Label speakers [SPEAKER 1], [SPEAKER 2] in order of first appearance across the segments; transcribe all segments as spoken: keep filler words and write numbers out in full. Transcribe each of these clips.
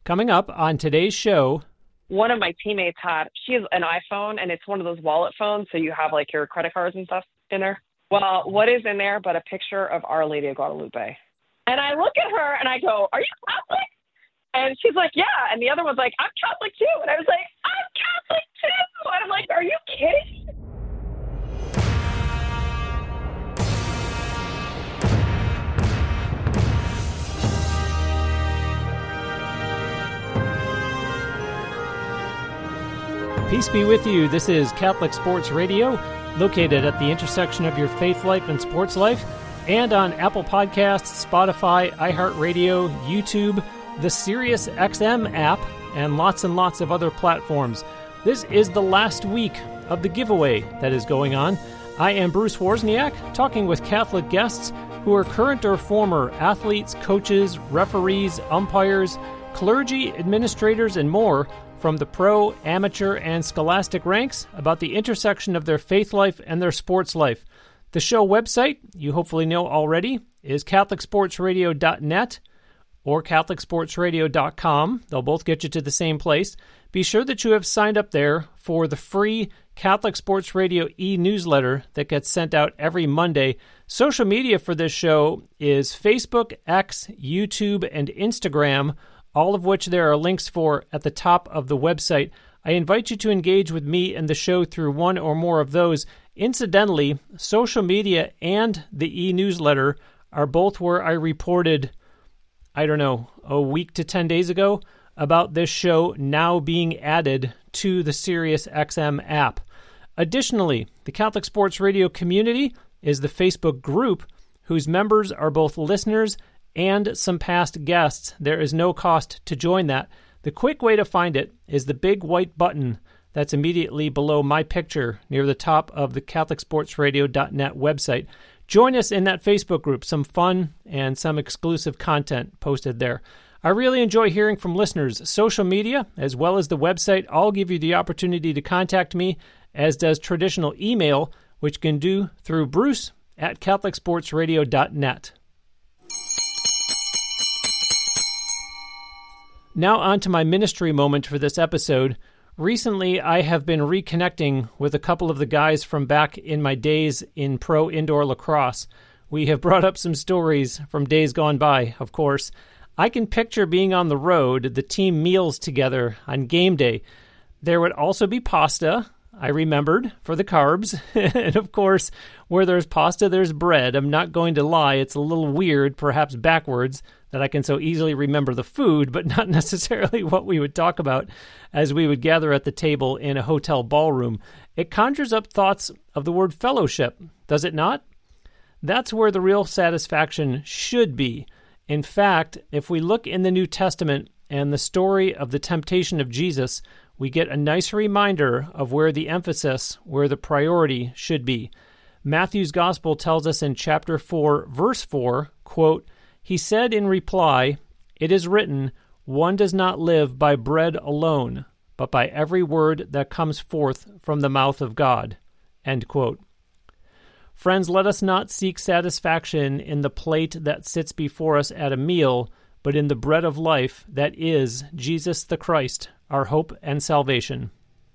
[SPEAKER 1] Coming up on today's show.
[SPEAKER 2] One of my teammates had, she has an iPhone, and it's one of those wallet phones, so you have like your credit cards and stuff in there. Well, what is in there but a picture of Our Lady of Guadalupe? And I look at her and I go, "Are you Catholic?" And she's like, "Yeah." And the other one's like, "I'm Catholic too." And I was like, "I'm Catholic too." And I'm like, "Are you kidding?"
[SPEAKER 1] Peace be with you. This is Catholic Sports Radio, located at the intersection of your faith life and sports life, and on Apple Podcasts, Spotify, iHeartRadio, YouTube, the Sirius X M app, and lots and lots of other platforms. This is the last week of the giveaway that is going on. I am Bruce Wozniak, talking with Catholic guests who are current or former athletes, coaches, referees, umpires, clergy, administrators, and more from the pro, amateur, and scholastic ranks about the intersection of their faith life and their sports life. The show website, you hopefully know already, is catholic sports radio dot net or catholic sports radio dot com. They'll both get you to the same place. Be sure that you have signed up there for the free Catholic Sports Radio e-newsletter that gets sent out every Monday. Social media for this show is Facebook, X, YouTube, and Instagram, all of which there are links for at the top of the website. I invite you to engage with me and the show through one or more of those. Incidentally, social media and the e-newsletter are both where I reported, I don't know, a week to ten days ago about this show now being added to the Sirius X M app. Additionally, the Catholic Sports Radio community is the Facebook group whose members are both listeners and some past guests. There is no cost to join that. The quick way to find it is the big white button that's immediately below my picture near the top of the catholic sports radio dot net website. Join us in that Facebook group. Some fun and some exclusive content posted there. I really enjoy hearing from listeners. Social media, as well as the website, all give you the opportunity to contact me, as does traditional email, which can do through Bruce at catholic sports radio dot net. Now on to my ministry moment for this episode. Recently, I have been reconnecting with a couple of the guys from back in my days in pro indoor lacrosse. We have brought up some stories from days gone by, of course. I can picture being on the road, the team meals together on game day. There would also be pasta, I remembered, for the carbs. And of course, where there's pasta, there's bread. I'm not going to lie, it's a little weird, perhaps backwards, that I can so easily remember the food, but not necessarily what we would talk about as we would gather at the table in a hotel ballroom. It conjures up thoughts of the word fellowship, does it not? That's where the real satisfaction should be. In fact, if we look in the New Testament and the story of the temptation of Jesus, we get a nice reminder of where the emphasis, where the priority should be. Matthew's Gospel tells us in chapter four, verse four, quote, "He said in reply, 'It is written, one does not live by bread alone, but by every word that comes forth from the mouth of God.'" End quote. Friends, let us not seek satisfaction in the plate that sits before us at a meal, but in the bread of life that is Jesus the Christ, our hope and salvation.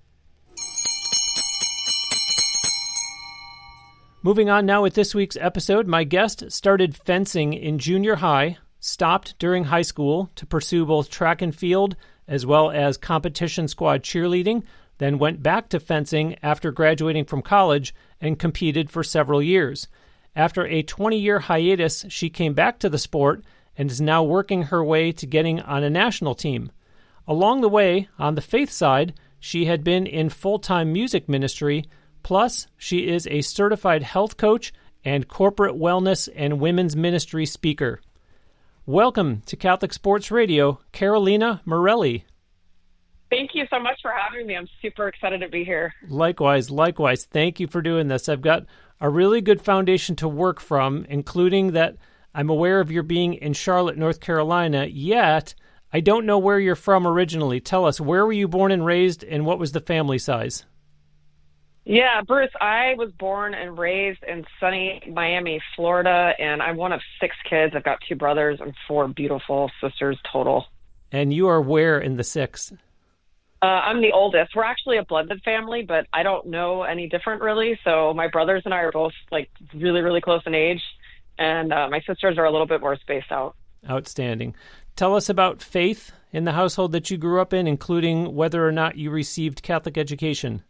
[SPEAKER 1] Moving on now with this week's episode, my guest started fencing in junior high, stopped during high school to pursue both track and field as well as competition squad cheerleading, then went back to fencing after graduating from college and competed for several years. After a twenty-year hiatus, she came back to the sport and is now working her way to getting on a national team. Along the way, on the faith side, she had been in full-time music ministry. Plus, she is a certified health coach and corporate wellness and women's ministry speaker. Welcome to Catholic Sports Radio, Carolina Morelli.
[SPEAKER 2] Thank you so much for having me. I'm super excited to be here.
[SPEAKER 1] Likewise, likewise. Thank you for doing this. I've got a really good foundation to work from, including that I'm aware of your being in Charlotte, North Carolina, yet I don't know where you're from originally. Tell us, where were you born and raised, and what was the family size?
[SPEAKER 2] Yeah, Bruce, I was born and raised in sunny Miami, Florida, and I'm one of six kids. I've got two brothers and four beautiful sisters total.
[SPEAKER 1] And you are where in the six?
[SPEAKER 2] Uh, I'm the oldest. We're actually a blended family, but I don't know any different really. So my brothers and I are both like really, really close in age. And uh, my sisters are a little bit more spaced out.
[SPEAKER 1] Outstanding. Tell us about faith in the household that you grew up in, including whether or not you received Catholic education.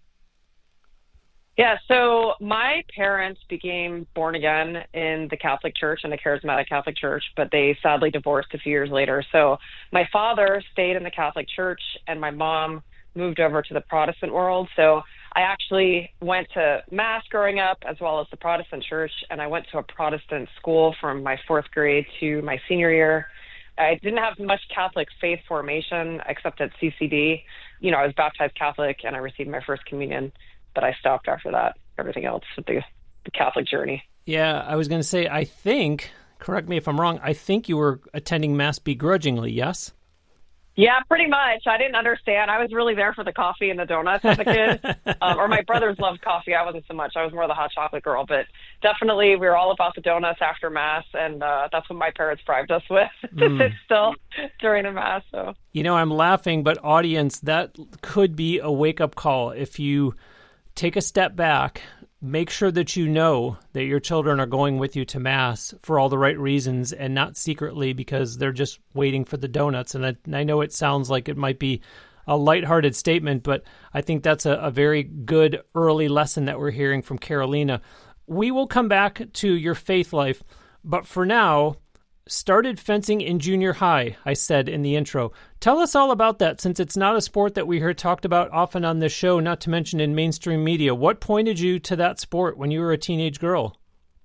[SPEAKER 2] Yeah, so my parents became born again in the Catholic Church, in the Charismatic Catholic Church, but they sadly divorced a few years later. So my father stayed in the Catholic Church, and my mom moved over to the Protestant world. So I actually went to Mass growing up, as well as the Protestant Church, and I went to a Protestant school from my fourth grade to my senior year. I didn't have much Catholic faith formation except at C C D. You know, I was baptized Catholic, and I received my first communion. But I stopped after that, everything else with the, the Catholic journey.
[SPEAKER 1] Yeah, I was going to say, I think, correct me if I'm wrong, I think you were attending Mass begrudgingly, yes?
[SPEAKER 2] Yeah, pretty much. I didn't understand. I was really there for the coffee and the donuts as a kid. um, or my brothers loved coffee. I wasn't so much. I was more the hot chocolate girl. But definitely we were all about the donuts after Mass, and uh, that's what my parents bribed us with to
[SPEAKER 1] mm.
[SPEAKER 2] sit still during the Mass. So.
[SPEAKER 1] You know, I'm laughing, but audience, that could be a wake-up call. If you take a step back, make sure that you know that your children are going with you to Mass for all the right reasons and not secretly because they're just waiting for the donuts. And I, I know it sounds like it might be a lighthearted statement, but I think that's a, a very good early lesson that we're hearing from Carolina. We will come back to your faith life, but for now, started fencing in junior high, I said in the intro. Tell us all about that, since it's not a sport that we hear talked about often on this show, not to mention in mainstream media. What pointed you to that sport when you were a teenage girl?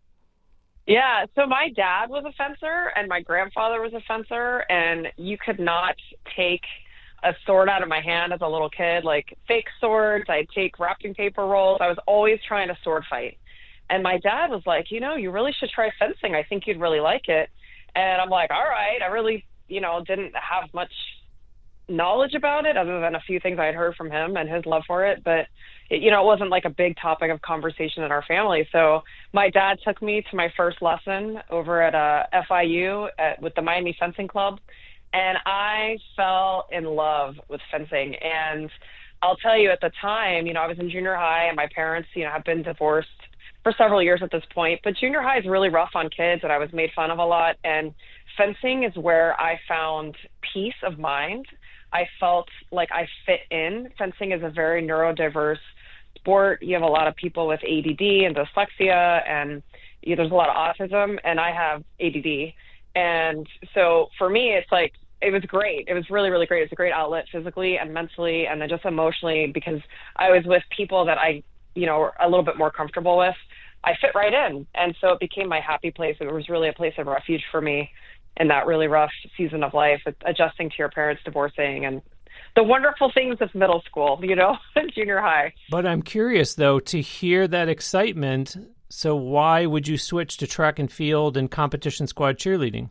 [SPEAKER 2] Yeah, so my dad was a fencer and my grandfather was a fencer, and you could not take a sword out of my hand as a little kid, like fake swords. I'd take wrapping paper rolls. I was always trying to sword fight. And my dad was like, you know, you really should try fencing. I think you'd really like it. And I'm like, all right. I really, you know, didn't have much knowledge about it other than a few things I had heard from him and his love for it. But, it, you know, it wasn't like a big topic of conversation in our family. So my dad took me to my first lesson over at uh, F I U at, with the Miami Fencing Club. And I fell in love with fencing. And I'll tell you, at the time, you know, I was in junior high and my parents, you know, have been divorced for several years at this point, but junior high is really rough on kids and I was made fun of a lot. And fencing is where I found peace of mind. I felt like I fit in. Fencing is a very neurodiverse sport. You have a lot of people with A D D and dyslexia, and you know, there's a lot of autism, and I have A D D. And so for me, it's like, it was great. It was really, really great. It's a great outlet physically and mentally and then just emotionally, because I was with people that I, you know, were a little bit more comfortable with. I fit right in. And so it became my happy place. It was really a place of refuge for me in that really rough season of life, adjusting to your parents divorcing and the wonderful things of middle school, you know, junior high.
[SPEAKER 1] But I'm curious, though, to hear that excitement. So why would you switch to track and field and competition squad cheerleading?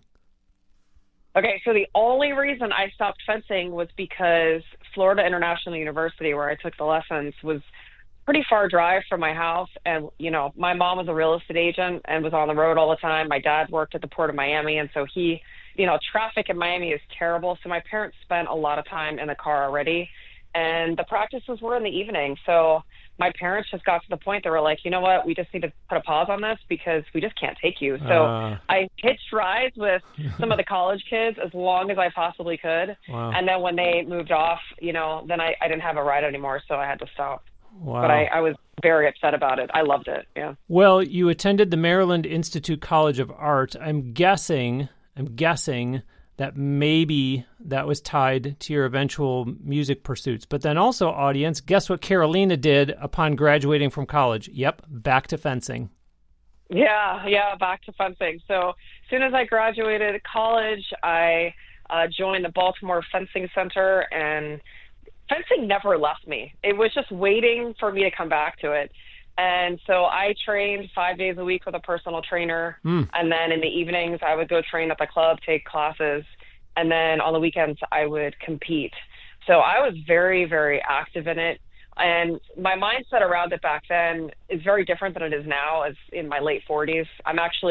[SPEAKER 2] Okay, so the only reason I stopped fencing was because Florida International University, where I took the lessons, was pretty far drive from my house. And, you know, my mom was a real estate agent and was on the road all the time. My dad worked at the Port of Miami. And so he, you know, traffic in Miami is terrible. So my parents spent a lot of time in the car already. And the practices were in the evening. So my parents just got to the point they were like, you know what, we just need to put a pause on this because we just can't take you. So uh, I hitched rides with some of the college kids as long as I possibly could.
[SPEAKER 1] Wow.
[SPEAKER 2] And then when they moved off, you know, then I, I didn't have a ride anymore. So I had to stop.
[SPEAKER 1] Wow.
[SPEAKER 2] But I, I was very upset about it. I loved it. Yeah.
[SPEAKER 1] Well, you attended the Maryland Institute College of Art. I'm guessing, I'm guessing that maybe that was tied to your eventual music pursuits. But then also, audience, guess what Carolina did upon graduating from college? Yep, back to fencing.
[SPEAKER 2] Yeah, yeah, back to fencing. So as soon as I graduated college, I uh, joined the Baltimore Fencing Center, and fencing never left me. It was just waiting for me to come back to it. And so I trained five days a week with a personal trainer. Mm. And then in the evenings, I would go train at the club, take classes. And then on the weekends, I would compete. So I was very, very active in it. And my mindset around it back then is very different than it is now, as in my late forties. I'm actually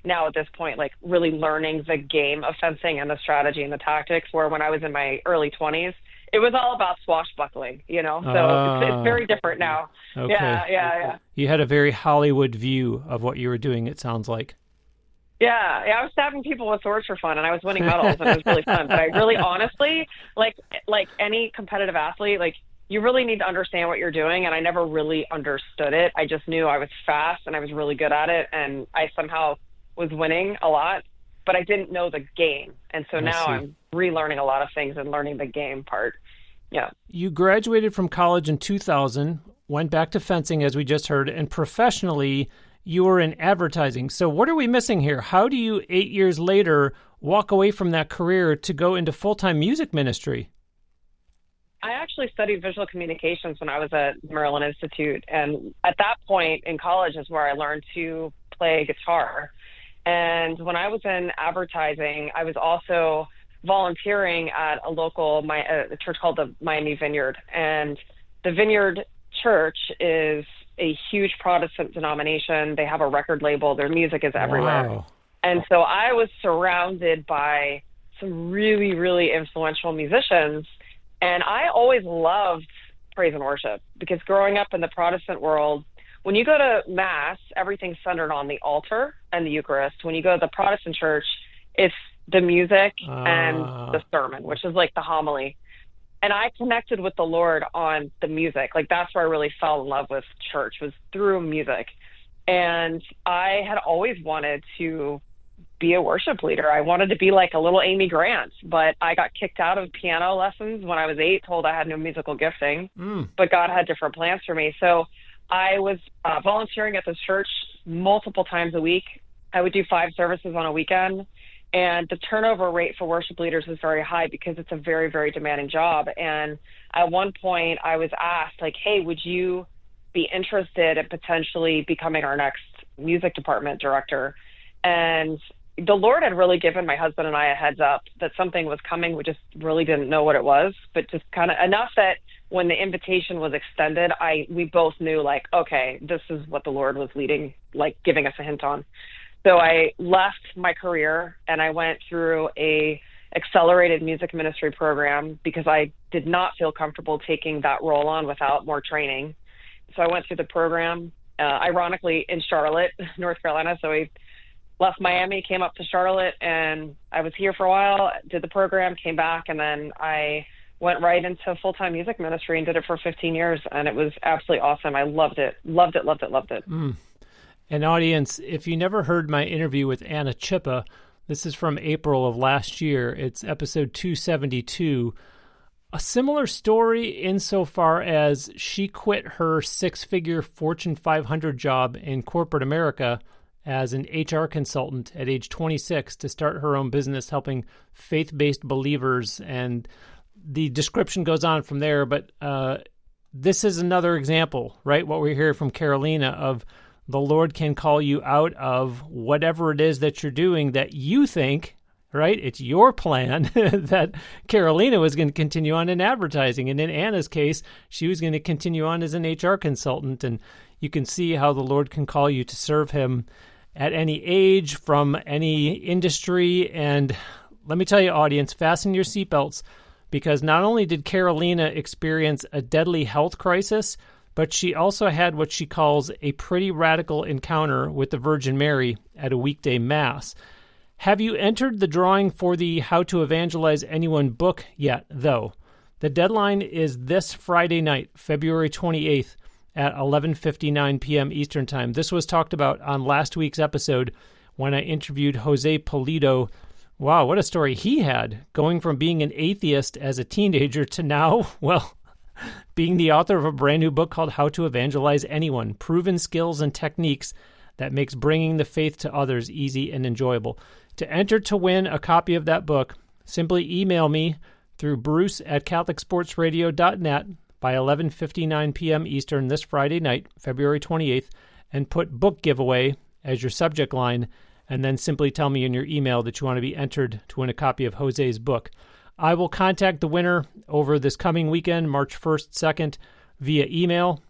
[SPEAKER 2] now at this point, like really learning the game of fencing and the strategy and the tactics, where when I was in my early twenties, it was all about swashbuckling, you know, so uh, it's, it's very different now.
[SPEAKER 1] Okay.
[SPEAKER 2] Yeah, yeah, yeah.
[SPEAKER 1] You had a very Hollywood view of what you were doing, it sounds like.
[SPEAKER 2] Yeah, yeah, I was stabbing people with swords for fun, and I was winning medals, and it was really fun. But I really, honestly, like like any competitive athlete, like you really need to understand what you're doing, and I never really understood it. I just knew I was fast, and I was really good at it, and I somehow was winning a lot, but I didn't know the game. And so
[SPEAKER 1] I
[SPEAKER 2] now
[SPEAKER 1] see.
[SPEAKER 2] I'm relearning a lot of things and learning the game part. Yeah.
[SPEAKER 1] You graduated from college in two thousand, went back to fencing, as we just heard, and professionally, you were in advertising. So what are we missing here? How do you, eight years later, walk away from that career to go into full-time music ministry?
[SPEAKER 2] I actually studied visual communications when I was at Maryland Institute. And at that point in college is where I learned to play guitar. And when I was in advertising, I was also volunteering at a local my, a church called the Miami Vineyard. And the Vineyard Church is a huge Protestant denomination. They have a record label. Their music is everywhere.
[SPEAKER 1] Wow.
[SPEAKER 2] And so I was surrounded by some really, really influential musicians. And I always loved praise and worship, because growing up in the Protestant world, when you go to Mass, everything's centered on the altar and the Eucharist. When you go to the Protestant church, it's the music uh. and the sermon, which is like the homily. And I connected with the Lord on the music. Like, that's where I really fell in love with church, was through music. And I had always wanted to be a worship leader. I wanted to be like a little Amy Grant, but I got kicked out of piano lessons when I was eight, told I had no musical gifting, mm. but God had different plans for me. So I was uh, volunteering at this church multiple times a week. I would do five services on a weekend. And the turnover rate for worship leaders is very high because it's a very, very demanding job. And at one point I was asked, like, hey, would you be interested in potentially becoming our next music department director? And the Lord had really given my husband and I a heads up that something was coming. We just really didn't know what it was, but just kind of enough that when the invitation was extended, I we both knew, like, okay, this is what the Lord was leading, like giving us a hint on. So I left my career and I went through a accelerated music ministry program because I did not feel comfortable taking that role on without more training. So I went through the program, uh, ironically in Charlotte, North Carolina. So I left Miami, came up to Charlotte, and I was here for a while, did the program, came back, and then I went right into full-time music ministry and did it for fifteen years. And it was absolutely awesome. I loved it, loved it, loved it, loved it.
[SPEAKER 1] Mm. And audience, if you never heard my interview with Anna Chippa, this is from April of last year. It's episode two seventy-two. A similar story insofar as she quit her six-figure Fortune five hundred job in corporate America as an H R consultant at age twenty-six to start her own business helping faith-based believers. And the description goes on from there, but uh, this is another example, right? What we hear from Carolina of the Lord can call you out of whatever it is that you're doing that you think, right? It's your plan that Carolina was going to continue on in advertising. And in Anna's case, she was going to continue on as an H R consultant. And you can see how the Lord can call you to serve him at any age, from any industry. And let me tell you, audience, fasten your seatbelts, because not only did Carolina experience a deadly health crisis, but she also had what she calls a pretty radical encounter with the Virgin Mary at a weekday mass. Have you entered the drawing for the How to Evangelize Anyone book yet, though? The deadline is this Friday night, February twenty-eighth at eleven fifty-nine p.m. Eastern Time. This was talked about on last week's episode when I interviewed Jose Pulido. Wow, what a story he had, going from being an atheist as a teenager to now, well, being the author of a brand new book called How to Evangelize Anyone, Proven Skills and Techniques that Makes Bringing the Faith to Others Easy and Enjoyable. To enter to win a copy of that book, simply email me through bruce at catholic sports radio dot net by eleven fifty-nine p.m. Eastern this Friday night, February twenty-eighth, and put book giveaway as your subject line, and then simply tell me in your email that you want to be entered to win a copy of Jose's book. I will contact the winner over this coming weekend, March first, second, via email.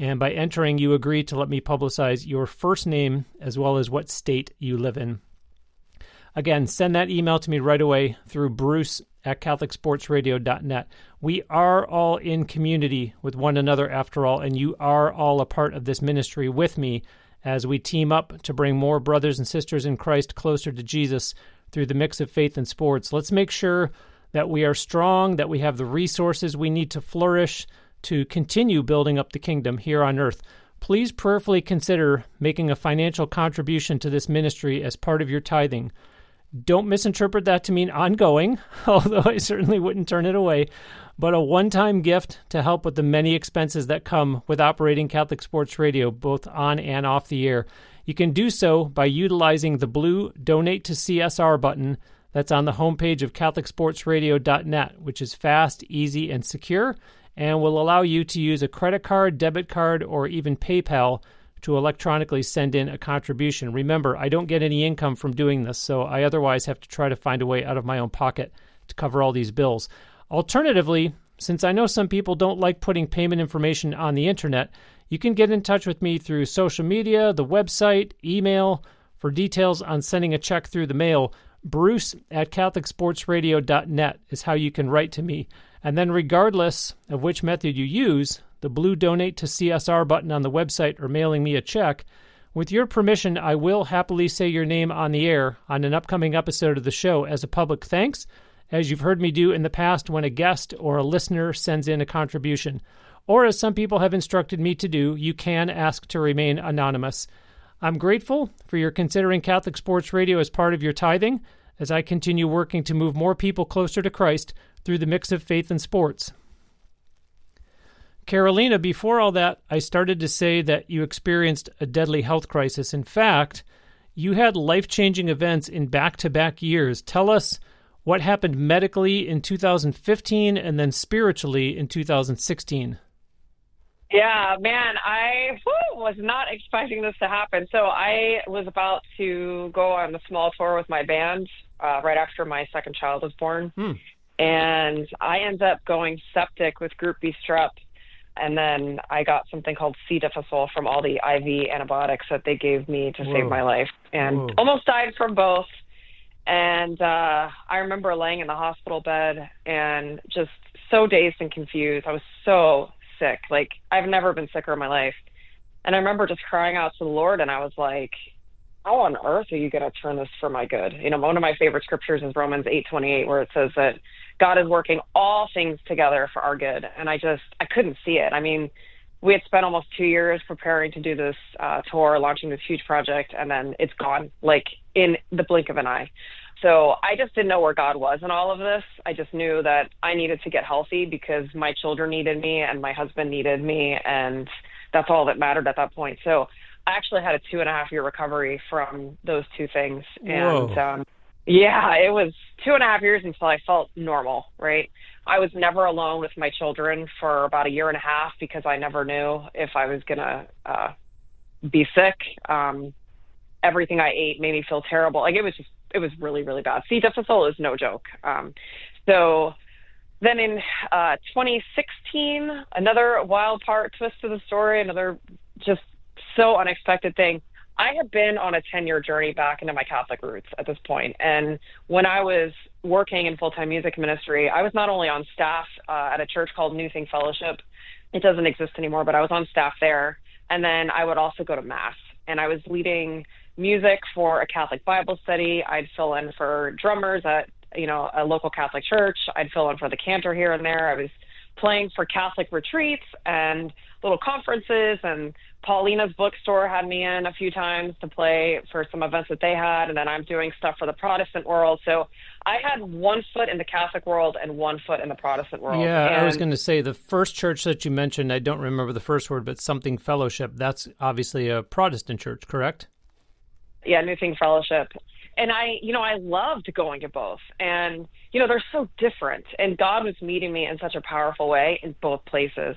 [SPEAKER 1] And by entering, you agree to let me publicize your first name as well as what state you live in. Again, send that email to me right away through Bruce at Catholic Sports Radio dot net. We are all in community with one another after all, and you are all a part of this ministry with me as we team up to bring more brothers and sisters in Christ closer to Jesus through the mix of faith and sports. Let's make sure that we are strong, that we have the resources we need to flourish, to continue building up the kingdom here on earth. Please prayerfully consider making a financial contribution to this ministry as part of your tithing. Don't misinterpret that to mean ongoing, although I certainly wouldn't turn it away, but a one-time gift to help with the many expenses that come with operating Catholic Sports Radio, both on and off the air. You can do so by utilizing the blue Donate to C S R button that's on the homepage of Catholic Sports Radio dot net, which is fast, easy, and secure, and will allow you to use a credit card, debit card, or even PayPal to electronically send in a contribution. Remember, I don't get any income from doing this, so I otherwise have to try to find a way out of my own pocket to cover all these bills. Alternatively, since I know some people don't like putting payment information on the internet, you can get in touch with me through social media, the website, email. For details on sending a check through the mail, Bruce at Catholic Sports Radio dot net is how you can write to me. And then regardless of which method you use, the blue Donate to C S R button on the website or mailing me a check, with your permission, I will happily say your name on the air on an upcoming episode of the show as a public thanks, as you've heard me do in the past when a guest or a listener sends in a contribution. Or as some people have instructed me to do, you can ask to remain anonymous. I'm grateful for your considering Catholic Sports Radio as part of your tithing, as I continue working to move more people closer to Christ through the mix of faith and sports. Carolina, before all that, I started to say that you experienced a deadly health crisis. In fact, you had life-changing events in back-to-back years. Tell us what happened medically in two thousand fifteen and then spiritually in two thousand sixteen.
[SPEAKER 2] Yeah, man, I whew, was not expecting this to happen. So I was about to go on a small tour with my band uh, right after my second child was born. Hmm. And I ended up going septic with Group B strep. And then I got something called C. difficile from all the I V antibiotics that they gave me to Whoa. save my life. And Whoa. almost died from both. And uh, I remember laying in the hospital bed and just so dazed and confused. I was so sick. Like, I've never been sicker in my life. And I remember just crying out to the Lord, and I was like, how on earth are you going to turn this for my good? You know, one of my favorite scriptures is Romans eight twenty-eight, where it says that God is working all things together for our good. And I just, I couldn't see it. I mean, we had spent almost two years preparing to do this uh, tour, launching this huge project, and then it's gone, like in the blink of an eye. So I just didn't know where God was in all of this. I just knew that I needed to get healthy because my children needed me and my husband needed me, and that's all that mattered at that point. So I actually had a two and a half year recovery from those two things. And um, yeah, it was two and a half years until I felt normal, right? I was never alone with my children for about a year and a half because I never knew if I was going to uh, be sick. Um, everything I ate made me feel terrible. Like, it was just, it was really, really bad. C. difficile is no joke. Um, so then in uh, twenty sixteen, another wild part, twist to the story, another just so unexpected thing. I had been on a ten-year journey back into my Catholic roots at this point. And when I was working in full-time music ministry, I was not only on staff uh, at a church called New Thing Fellowship. It doesn't exist anymore, but I was on staff there. And then I would also go to Mass. And I was leading music for a Catholic Bible study. I'd fill in for drummers at, you know, a local Catholic church. I'd fill in for the cantor here and there. I was playing for Catholic retreats and little conferences, and Paulina's bookstore had me in a few times to play for some events that they had, and then I'm doing stuff for the Protestant world. So I had one foot in the Catholic world and one foot in the Protestant world.
[SPEAKER 1] Yeah,
[SPEAKER 2] and
[SPEAKER 1] I was going to say, the first church that you mentioned, I don't remember the first word, but something fellowship, that's obviously a Protestant church, correct?
[SPEAKER 2] Yeah, New Thing Fellowship. And I, you know, I loved going to both. And, you know, they're so different. And God was meeting me in such a powerful way in both places.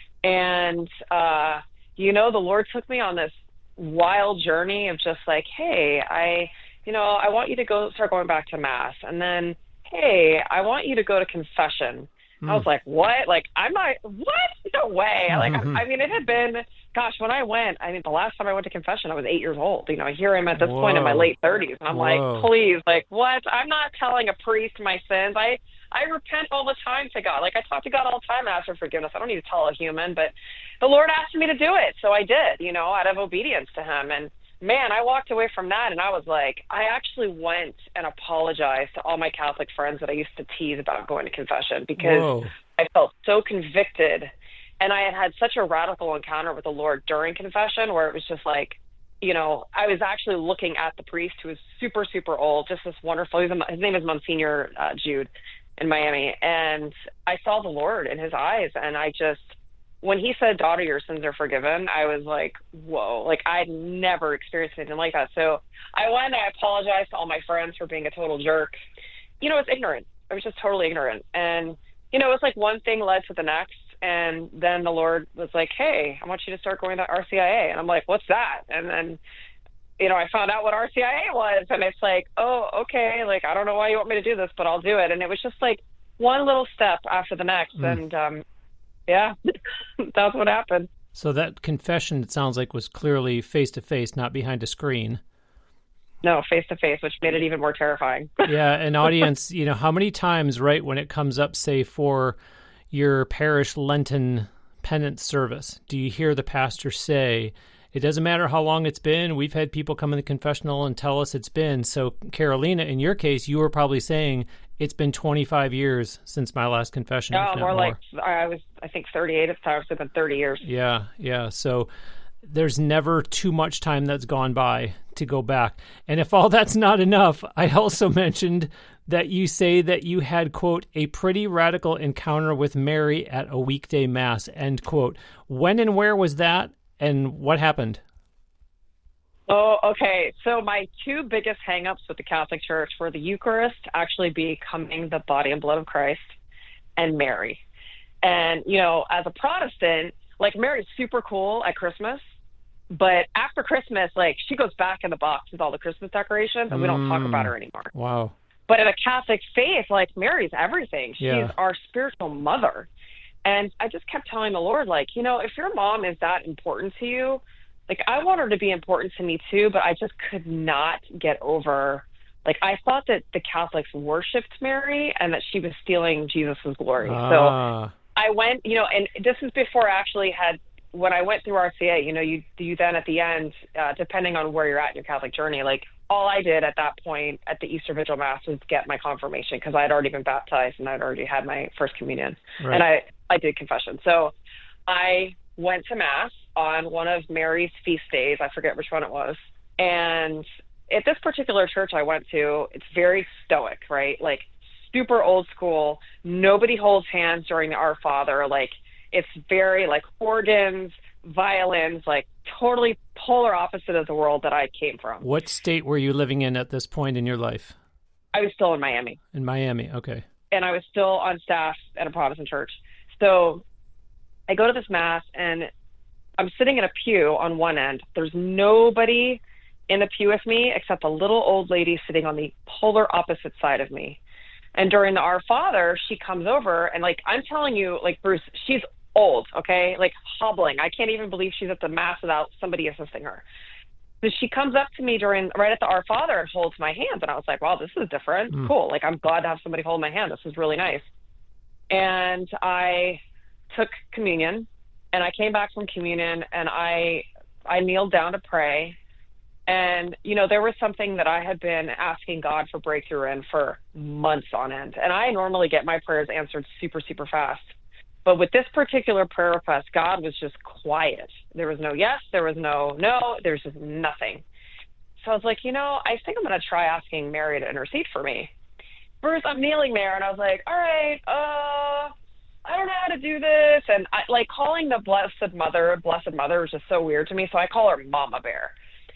[SPEAKER 2] And, uh, you know, the Lord took me on this wild journey of just like, hey, I, you know, I want you to go start going back to Mass. And then, hey, I want you to go to confession. Mm. I was like, what? Like, I'm not, what? no way. Like, I, I mean, it had been, gosh, when I went, I mean, the last time I went to confession, I was eight years old. You know, here I'm at this
[SPEAKER 1] Whoa.
[SPEAKER 2] point in my late thirties. And I'm
[SPEAKER 1] Whoa.
[SPEAKER 2] like, please, like, what? I'm not telling a priest my sins. I, I repent all the time to God. Like, I talk to God all the time and ask for forgiveness. I don't need to tell a human, but the Lord asked me to do it. So I did, you know, out of obedience to him. And man, I walked away from that and I was like, I actually went and apologized to all my Catholic friends that I used to tease about going to confession because
[SPEAKER 1] Whoa.
[SPEAKER 2] I felt so convicted. And I had had such a radical encounter with the Lord during confession where it was just like, you know, I was actually looking at the priest who was super, super old, just this wonderful, his name is Monsignor uh, Jude in Miami. And I saw the Lord in his eyes. And I just, when he said, daughter, your sins are forgiven, I was like, whoa, like I'd never experienced anything like that. So I went and I apologized to all my friends for being a total jerk. You know, it's ignorant. I was just totally ignorant. And, you know, it's like one thing led to the next. And then the Lord was like, hey, I want you to start going to R C I A. And I'm like, what's that? And then, you know, I found out what R C I A was. And it's like, oh, okay. Like, I don't know why you want me to do this, but I'll do it. And it was just like one little step after the next. Mm. And, um, yeah, that's what happened.
[SPEAKER 1] So that confession, it sounds like, was clearly face-to-face, not behind a screen.
[SPEAKER 2] No, face-to-face, which made it even more terrifying.
[SPEAKER 1] Yeah, an audience, you know, how many times, right, when it comes up, say, for your parish Lenten penance service, do you hear the pastor say, it doesn't matter how long it's been, we've had people come in the confessional and tell us it's been. So, Carolina, in your case, you were probably saying, it's been twenty-five years since my last confession.
[SPEAKER 2] No, more, more like, I was, I think, thirty-eight at the time, so it's been thirty years.
[SPEAKER 1] Yeah, yeah. So there's never too much time that's gone by to go back. And if all that's not enough, I also mentioned that you say that you had, quote, a pretty radical encounter with Mary at a weekday mass, end quote. When and where was that, and what happened?
[SPEAKER 2] Oh, okay. So my two biggest hangups with the Catholic Church were the Eucharist actually becoming the body and blood of Christ and Mary. And, you know, as a Protestant, like Mary's super cool at Christmas, but after Christmas, like she goes back in the box with all the Christmas decorations and we don't mm. talk about her anymore.
[SPEAKER 1] Wow.
[SPEAKER 2] But in a Catholic faith, like Mary's everything. She's
[SPEAKER 1] yeah.
[SPEAKER 2] our spiritual mother. And I just kept telling the Lord, like, you know, if your mom is that important to you, like, I want her to be important to me, too, but I just could not get over, like, I thought that the Catholics worshipped Mary and that she was stealing Jesus' glory. Ah. So I went, you know, and this is before I actually had, when I went through R C A, you know, you, you then at the end, uh, depending on where you're at in your Catholic journey, like, all I did at that point at the Easter Vigil Mass was get my confirmation because I had already been baptized and I'd already had my first communion. Right. And I, I did confession. So I went to Mass on one of Mary's feast days. I forget which one it was. And at this particular church I went to, it's very stoic, right? Like super old school. Nobody holds hands during the Our Father. Like it's very like organs, violins, like totally polar opposite of the world that I came from.
[SPEAKER 1] What state were you living in at this point in your life?
[SPEAKER 2] I was still in Miami.
[SPEAKER 1] In Miami, okay.
[SPEAKER 2] And I was still on staff at a Protestant church. So I go to this Mass and I'm sitting in a pew on one end. There's nobody in the pew with me except a little old lady sitting on the polar opposite side of me. And during the Our Father, she comes over and like, I'm telling you, like Bruce, she's old, okay? Like hobbling. I can't even believe she's at the Mass without somebody assisting her. So she comes up to me during, right at the Our Father and holds my hand. And I was like, wow, this is different. Mm. Cool. Like, I'm glad to have somebody hold my hand. This is really nice. And I took communion and I came back from communion and I, I kneeled down to pray. And, you know, there was something that I had been asking God for breakthrough in for months on end. And I normally get my prayers answered super, super fast. But with this particular prayer request, God was just quiet. There was no yes, there was no no, there's just nothing. So I was like, you know, I think I'm going to try asking Mary to intercede for me. First, I'm kneeling there, and I was like, all right, uh, I don't know how to do this. And I, like calling the Blessed Mother, Blessed Mother was just so weird to me, so I call her Mama Bear.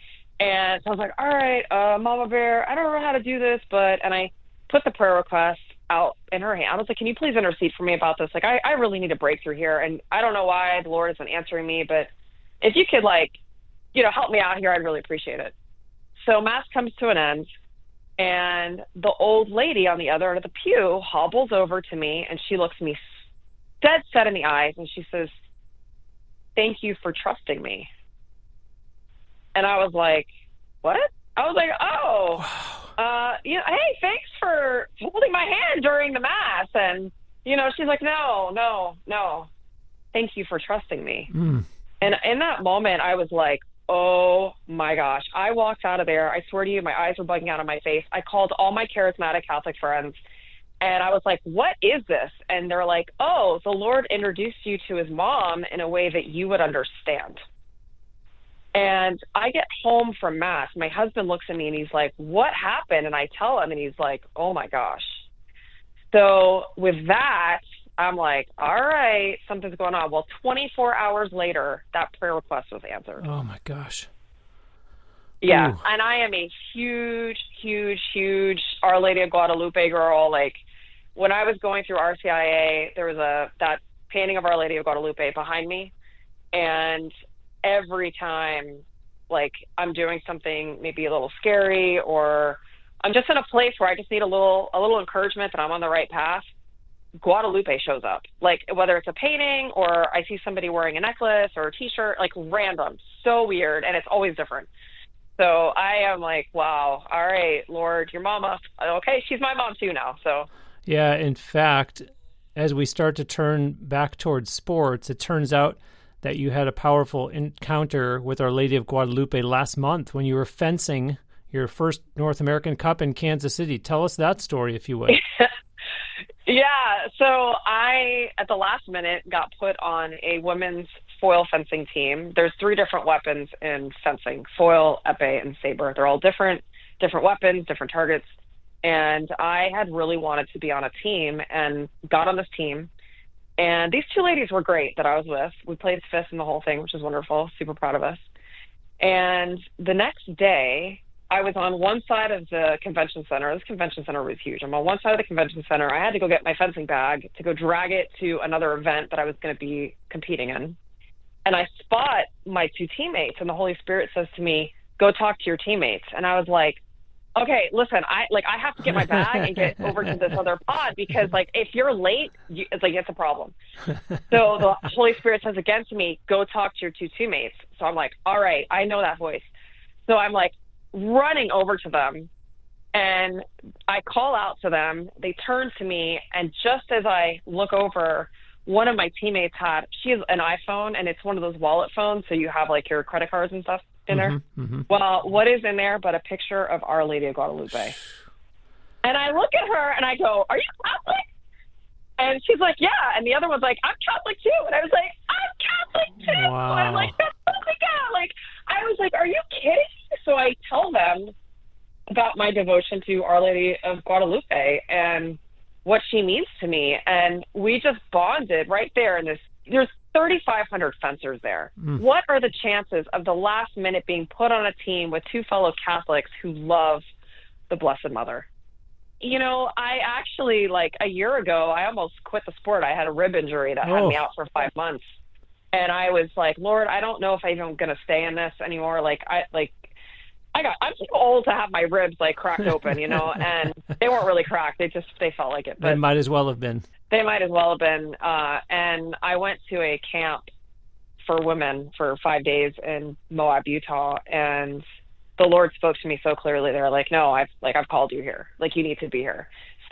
[SPEAKER 2] And so I was like, all right, uh, Mama Bear, I don't know how to do this, but, and I put the prayer request out in her hand. I was like, can you please intercede for me about this? Like, I, I really need a breakthrough here. And I don't know why the Lord isn't answering me, but if you could like, you know, help me out here, I'd really appreciate it. So Mass comes to an end and the old lady on the other end of the pew hobbles over to me and she looks me dead set in the eyes, and she says, "Thank you for trusting me." And I was like, "What?" I was like, "Oh, uh, you know, hey, thanks for holding my hand during the mass." And, you know, she's like, "No, no, no. Thank you for trusting me." Mm. And in that moment, I was like, oh my gosh. I walked out of there. I swear to you, my eyes were bugging out of my face. I called all my charismatic Catholic friends, and I was like, what is this? And they're like, oh, the Lord introduced you to his mom in a way that you would understand. And I get home from mass. My husband looks at me and he's like, what happened? And I tell him, and he's like, oh my gosh. So with that, I'm like, all right, something's going on. Well, twenty-four hours later, that prayer request was answered.
[SPEAKER 1] Oh, my gosh.
[SPEAKER 2] Yeah,
[SPEAKER 1] Ooh.
[SPEAKER 2] And I am a huge, huge, huge Our Lady of Guadalupe girl. Like, when I was going through R C I A, there was a that painting of Our Lady of Guadalupe behind me. And every time, like, I'm doing something maybe a little scary, or I'm just in a place where I just need a little a little encouragement that I'm on the right path, Guadalupe shows up. Like, whether it's a painting or I see somebody wearing a necklace or a t-shirt, like random, so weird, and it's always different. So I am like, wow, all right, Lord, your mama. Okay, she's my mom too now. So
[SPEAKER 1] yeah, in fact, as we start to turn back towards sports, it turns out that you had a powerful encounter with Our Lady of Guadalupe last month when you were fencing your first North American Cup in Kansas City. Tell us that story, if you would.
[SPEAKER 2] Yeah, so I, at the last minute, got put on a women's foil fencing team. There's three different weapons in fencing: foil, epee, and saber. They're all different, different weapons, different targets. And I had really wanted to be on a team and got on this team. And these two ladies were great that I was with. We played fifth in the whole thing, which is wonderful. Super proud of us. And the next day, I was on one side of the convention center. This convention center was huge. I'm on one side of the convention center. I had to go get my fencing bag to go drag it to another event that I was going to be competing in. And I spot my two teammates, and the Holy Spirit says to me, go talk to your teammates. And I was like, okay, listen, I like I have to get my bag and get over to this other pod, because like if you're late, you, it's like it's a problem. So the Holy Spirit says again to me, go talk to your two teammates. So I'm like, all right, I know that voice. So I'm like running over to them, and I call out to them. They turn to me, and just as I look over, one of my teammates had, she has an iPhone, and it's one of those wallet phones, so you have like your credit cards and stuff in there. Mm-hmm, mm-hmm. Well, what is in there but a picture of Our Lady of Guadalupe? And I look at her and I go, are you Catholic? And she's like, yeah. And the other one's like, I'm Catholic too. And I was like, I'm Catholic too.
[SPEAKER 1] Wow.
[SPEAKER 2] And I'm like, oh my God. Like, I was like, are you kidding? So I tell them about my devotion to Our Lady of Guadalupe and what she means to me. And we just bonded right there in this. There's thirty-five hundred fencers there. Mm. What are the chances of the last minute being put on a team with two fellow Catholics who love the Blessed Mother? You know, I actually, like a year ago, I almost quit the sport. I had a rib injury that oh. had me out for five months. And I was like, Lord, I don't know if I'm even going to stay in this anymore. Like, I, like, I got, I'm too old to have my ribs like cracked open, you know, and they weren't really cracked. They just, they felt like it.
[SPEAKER 1] But they might as well have been.
[SPEAKER 2] They might as well have been. Uh, and I went to a camp for women for five days in Moab, Utah. And the Lord spoke to me so clearly. They were like, no, I've like, I've called you here. Like, you need to be here.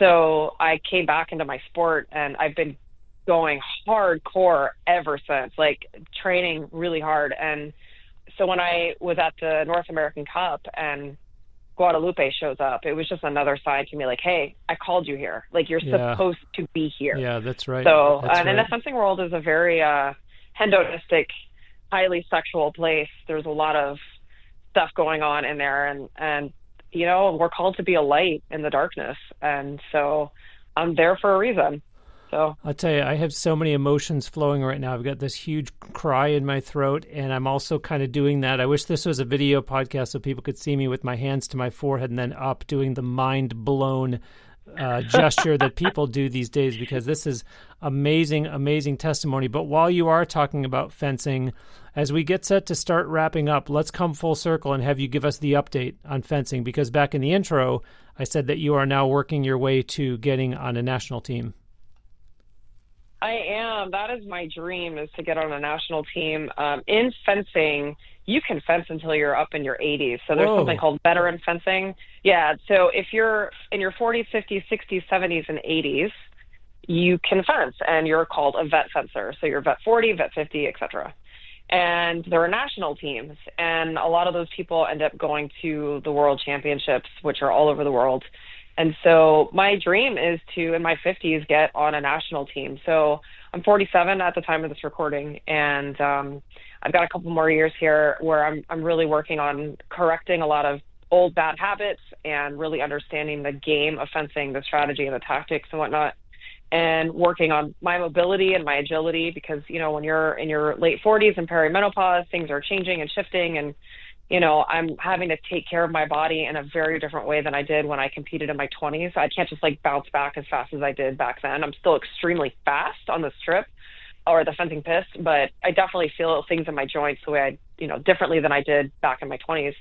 [SPEAKER 2] So I came back into my sport, and I've been going hardcore ever since, like training really hard. And so when I was at the North American Cup and Guadalupe shows up, it was just another sign to me, like, hey, I called you here. Like, you're
[SPEAKER 1] yeah.
[SPEAKER 2] supposed to be here.
[SPEAKER 1] Yeah, that's right.
[SPEAKER 2] So,
[SPEAKER 1] that's
[SPEAKER 2] and
[SPEAKER 1] right.
[SPEAKER 2] in the fencing world is a very uh, hedonistic, highly sexual place. There's a lot of stuff going on in there, and, and, you know, we're called to be a light in the darkness. And so I'm there for a reason. So
[SPEAKER 1] I'll tell you, I have so many emotions flowing right now. I've got this huge cry in my throat, and I'm also kind of doing that. I wish this was a video podcast so people could see me with my hands to my forehead and then up doing the mind-blown uh, gesture that people do these days, because this is amazing, amazing testimony. But while you are talking about fencing, as we get set to start wrapping up, let's come full circle and have you give us the update on fencing, because back in the intro, I said that you are now working your way to getting on a national team.
[SPEAKER 2] I am. That is my dream, is to get on a national team. Um, in fencing, you can fence until you're up in your eighties. So there's
[SPEAKER 1] Whoa.
[SPEAKER 2] something called veteran fencing. Yeah. So if you're in your forties, fifties, sixties, seventies, and eighties, you can fence, and you're called a vet fencer. So you're vet forty, vet fifty, et cetera. And there are national teams, and a lot of those people end up going to the world championships, which are all over the world. And so my dream is to, in my fifties, get on a national team. So I'm forty-seven at the time of this recording, and um, I've got a couple more years here where I'm I'm really working on correcting a lot of old bad habits and really understanding the game of fencing, the strategy and the tactics and whatnot, and working on my mobility and my agility, because, you know, when you're in your late forties and perimenopause, things are changing and shifting, and you know, I'm having to take care of my body in a very different way than I did when I competed in my twenties. I can't just like bounce back as fast as I did back then. I'm still extremely fast on the strip or the fencing pist, but I definitely feel things in my joints the way I, you know, differently than I did back in my twenties.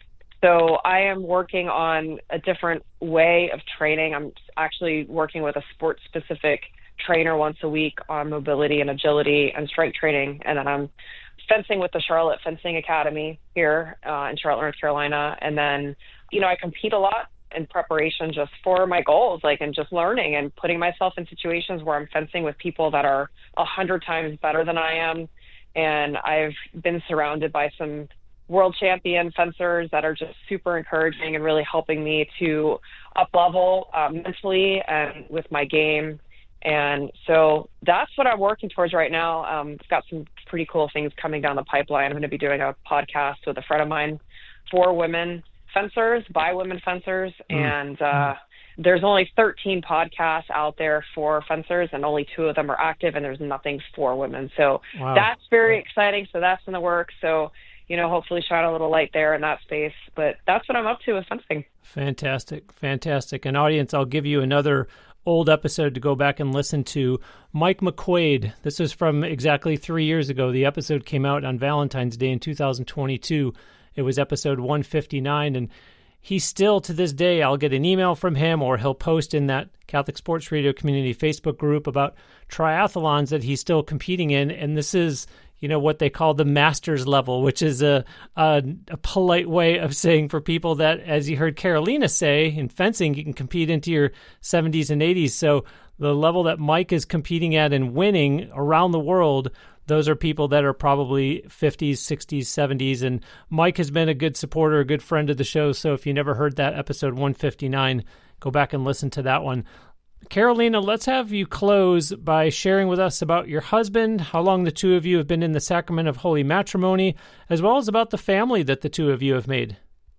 [SPEAKER 2] So I am working on a different way of training. I'm actually working with a sports specific trainer once a week on mobility and agility and strength training. And then I'm fencing with the Charlotte Fencing Academy here uh, in Charlotte, North Carolina. And then, you know, I compete a lot in preparation just for my goals, like, and just learning and putting myself in situations where I'm fencing with people that are a hundred times better than I am. And I've been surrounded by some world champion fencers that are just super encouraging and really helping me to up level uh, mentally and with my game. And so that's what I'm working towards right now. Um, I've got some pretty cool things coming down the pipeline. I'm going to be doing a podcast with a friend of mine for women fencers, by women fencers. Mm. And uh, there's only thirteen podcasts out there for fencers, and only two of them are active, and there's nothing for women. So wow. That's very exciting. So that's in the works. So, you know, hopefully shine a little light there in that space. But that's what I'm up to with fencing.
[SPEAKER 1] Fantastic. Fantastic. And audience, I'll give you another old episode to go back and listen to. Mike McQuaid. This was from exactly three years ago. The episode came out on Valentine's Day in two thousand twenty-two. It was episode one fifty-nine, and he still, to this day, I'll get an email from him, or he'll post in that Catholic Sports Radio Community Facebook group about triathlons that he's still competing in, and this is, you know, what they call the master's level, which is a, a a polite way of saying for people that, as you heard Carolina say, in fencing, you can compete into your seventies and eighties. So the level that Mike is competing at and winning around the world, those are people that are probably fifties, sixties, seventies. And Mike has been a good supporter, a good friend of the show. So if you never heard that episode one fifty-nine, go back and listen to that one. Carolina, let's have you close by sharing with us about your husband, how long the two of you have been in the sacrament of holy matrimony, as well as about the family that the two of you have made.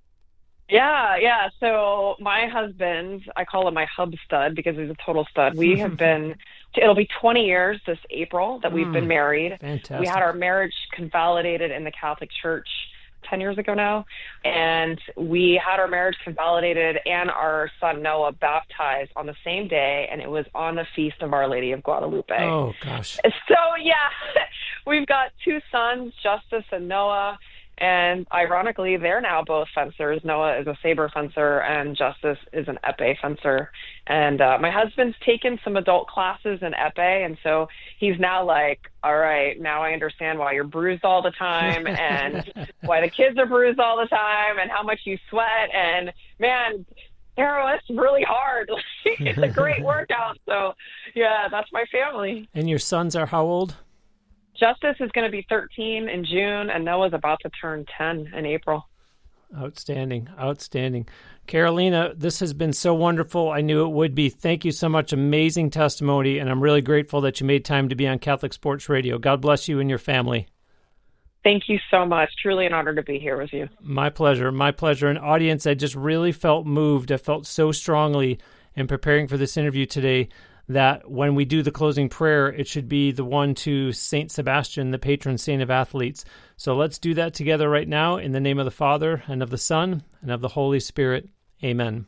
[SPEAKER 2] Yeah, yeah. So my husband, I call him my hub stud because he's a total stud. We have been, it'll be twenty years this April that we've mm, been married.
[SPEAKER 1] Fantastic.
[SPEAKER 2] We had our marriage convalidated in the Catholic Church ten years ago now. And we had our marriage convalidated and our son Noah baptized on the same day. And it was on the feast of Our Lady of Guadalupe.
[SPEAKER 1] Oh, gosh.
[SPEAKER 2] So, yeah, we've got two sons, Justice and Noah. And ironically, they're now both fencers. Noah is a saber fencer and Justice is an épée fencer. And uh, my husband's taken some adult classes in épée, and so he's now like, all right, now I understand why you're bruised all the time and why the kids are bruised all the time and how much you sweat. And man, Carol, it's really hard. It's a great workout. So yeah, that's my family.
[SPEAKER 1] And your sons are how old?
[SPEAKER 2] Justice is going to be thirteen in June, and Noah's about to turn ten in April.
[SPEAKER 1] Outstanding. Outstanding. Carolina, this has been so wonderful. I knew it would be. Thank you so much. Amazing testimony, and I'm really grateful that you made time to be on Catholic Sports Radio. God bless you and your family.
[SPEAKER 2] Thank you so much. Truly an honor to be here with you.
[SPEAKER 1] My pleasure. My pleasure. And audience, I just really felt moved. I felt so strongly in preparing for this interview today that when we do the closing prayer, it should be the one to Saint Sebastian, the patron saint of athletes. So let's do that together right now in the name of the Father, and of the Son, and of the Holy Spirit. Amen.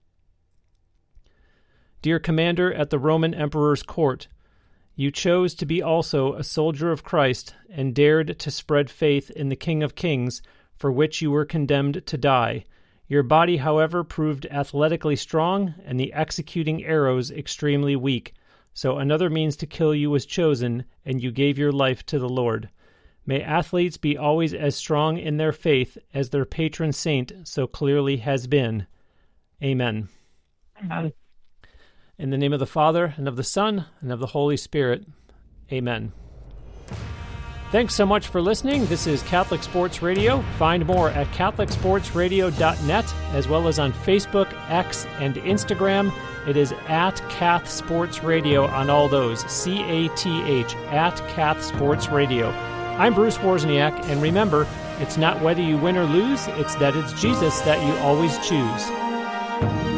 [SPEAKER 1] Dear Commander at the Roman Emperor's court, you chose to be also a soldier of Christ and dared to spread faith in the King of Kings, for which you were condemned to die. Your body, however, proved athletically strong and the executing arrows extremely weak. So another means to kill you was chosen, and you gave your life to the Lord. May athletes be always as strong in their faith as their patron saint so clearly has been. Amen.
[SPEAKER 2] Amen.
[SPEAKER 1] In the name of the Father, and of the Son, and of the Holy Spirit. Amen. Thanks so much for listening. This is Catholic Sports Radio. Find more at catholic sports radio dot net, as well as on Facebook, X, and Instagram. It is at Cath Sports Radio on all those. C A T H, at Cath Sports Radio. I'm Bruce Wozniak, and remember, it's not whether you win or lose, it's that it's Jesus that you always choose.